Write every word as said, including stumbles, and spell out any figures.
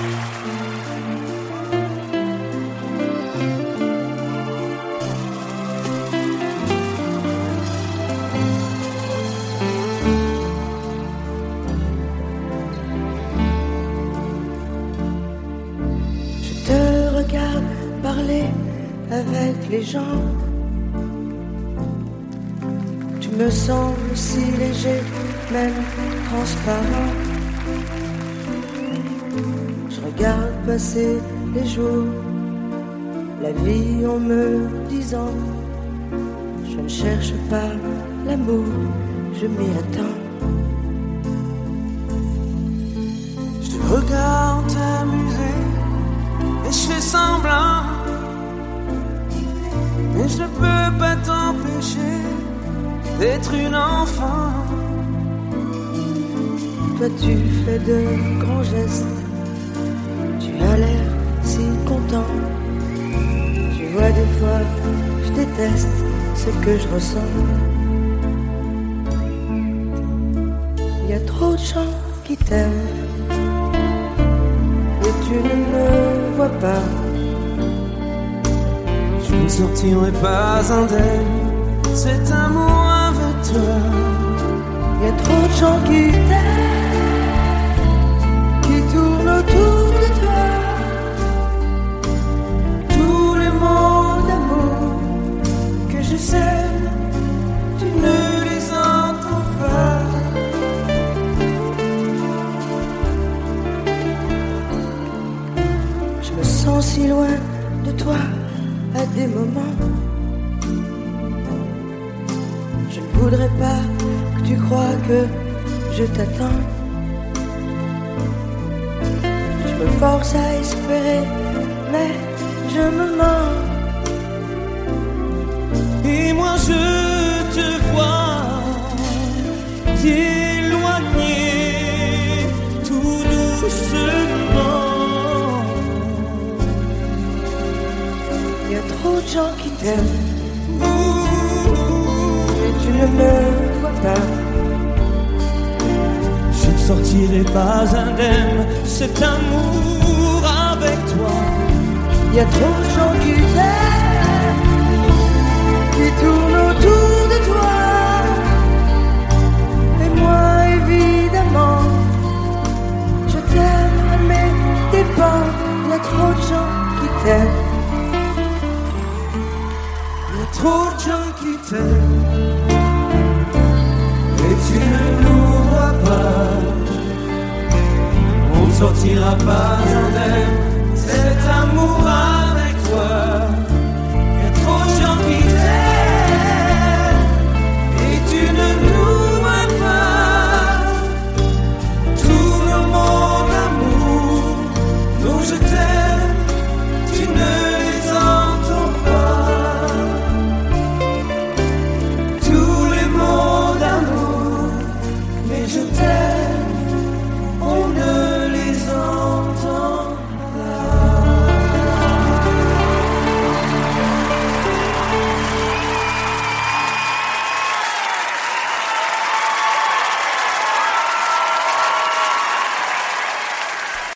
Parler avec les gens, tu me sembles si léger, même transparent. Je regarde passer les jours, la vie en me disant, je ne cherche pas l'amour, je m'y attends. Je te regarde t'amuser et je fais semblant, mais je ne peux pas t'empêcher d'être une enfant. Toi tu fais de grands gestes, tu as l'air si content. Tu vois des fois, je déteste ce que je ressens. Il y a trop de gens qui t'aiment et tu ne me vois pas. Je ne sortirai pas indemne cet amour avec toi. Il y a trop de gens qui t'aiment, qui tournent autour de toi. Tous les mots d'amour que je sème, tu ne les entends pas. Je me sens si loin de toi à des moments. Je ne voudrais pas que tu crois que je t'attends. Je me force à espérer, mais je me mens. Et moi je te vois t'éloigner tout doucement. Il y a trop de gens qui t'aiment, mais tu ne me vois pas. Je ne sortirai pas indemne cet amour avec toi. Il y a trop de gens qui t'aiment, qui tournent autour de toi. Et moi évidemment, je t'aime à mes dépens. Il y a trop de gens qui t'aiment. Trop de gens qui t'aiment et tu ne nous vois pas. On ne sortira pas indemne cet amour